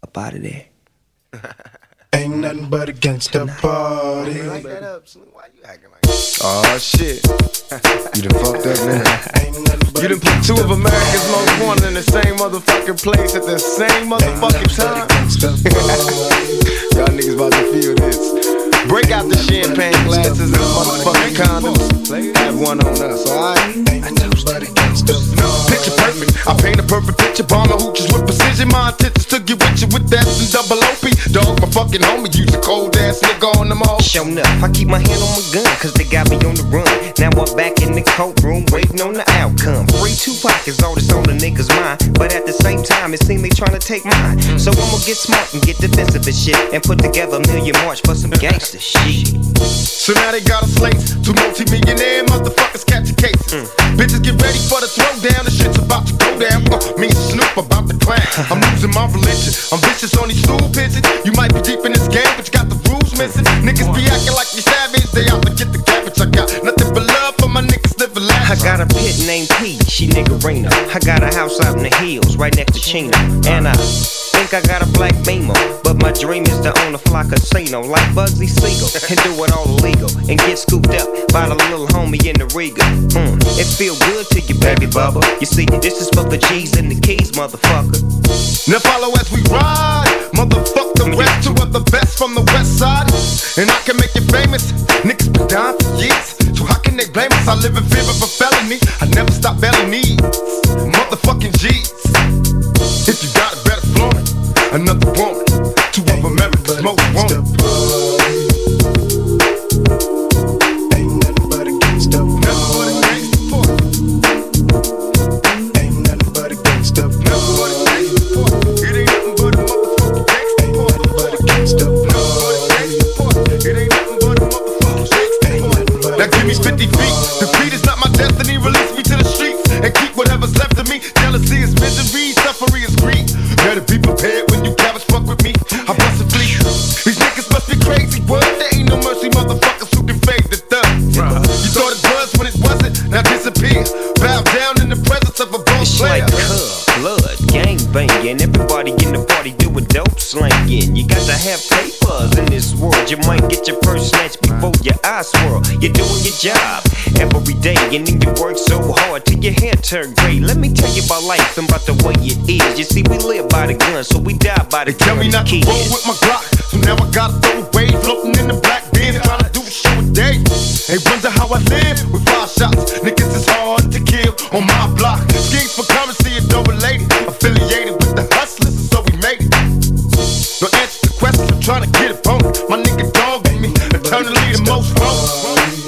up out of there. Ain't nothing but a gangsta party. Like that up, Slim. Why you acting like that? Oh shit. You done fucked up now. You done put two of America's most wanted in the same motherfucking place at the same motherfucking time. Y'all niggas about to feel this. Break out the champagne glasses and motherfucking condoms. Have one on us, alright? Picture perfect. I paint a perfect picture. Bomber hooches with precision. My intentions to get with you with that and double OP. Dog, my fucking homie. Use a cold ass nigga on them all. Showing up, I keep my hand on my gun, cause they got me on the run. Now I'm back in the courtroom, waiting on the outcome. Free Tupac is all that's on the niggas' mind, but at the same time, it seems they tryna take mine. So I'ma get smart and get defensive and shit, and put together a million march for some gangster shit. So now they got a slate. Two multi-millionaire motherfuckers catch a case. Bitches get ready for the throwdown. The shit's about to go down. Me and Snoop about to clown. I'm losing my religion. I'm vicious on these stool pigeons. You might be deep in this game, but you got the rules missing. Niggas be acting like they savage. They out to get the cabbage. I got nothing but love for my niggas living life. I got a pit named P, she niggerina. I got a house out in the hills, right next to Chino. And I think I got a black Beamer, but my dream is to own a fly casino like Bugsy Siegel and do it all illegal and get scooped up by the little homie in the Riga. It feel good to you, baby bubba. You see, this is for the G's and the keys, motherfucker. Now follow as we ride, motherfuck the rest. Two of the best from the west side, and I can make you famous. Niggas been down for years, so how can they blame us? I live in fear of a felony. I never stop belly needs, motherfucking G's. If you got it, better flaunt it. Another woman, two of America's most wanted. Ain't nothing but a gangsta party. Ain't nothing but a gangsta party. It ain't nothing but a motherfucking gangsta party. It ain't nothing but a motherfucking gangsta party. Now give me 50 feet. Defeat is not my destiny. Release me to the streets and keep whatever's left of me. Jealousy is misery, suffering is greed. Better be prepared when you cowards fuck with me. I bust a fleet. These niggas must be crazy. What? There ain't no mercy, motherfuckers who can fade the thugs. You thought it was when it wasn't. Now disappear. Bow down in the presence of a boss player. It's like cub, blood, gang banging. Everybody in the party doing dope slanging. You got to have papers in this world. You might get your first snatch before your eyes swirl. You're doing your job every day, and then you work so hard till your hair turn gray. Let me tell you about life and about the way it is. You see, we live by the gun, so we die by the gun. Tell me not to roll with my Glock, so now I gotta throw away. Floating in the black bin, trying to do a show a day. They wonder how I live with 5 shots. Niggas is hard to kill on my block. Schemes for currency and double related. Affiliated with the hustlers, and so we made it. No answer to questions, I'm trying to get it on. My nigga dogging me, eternally the most wrong.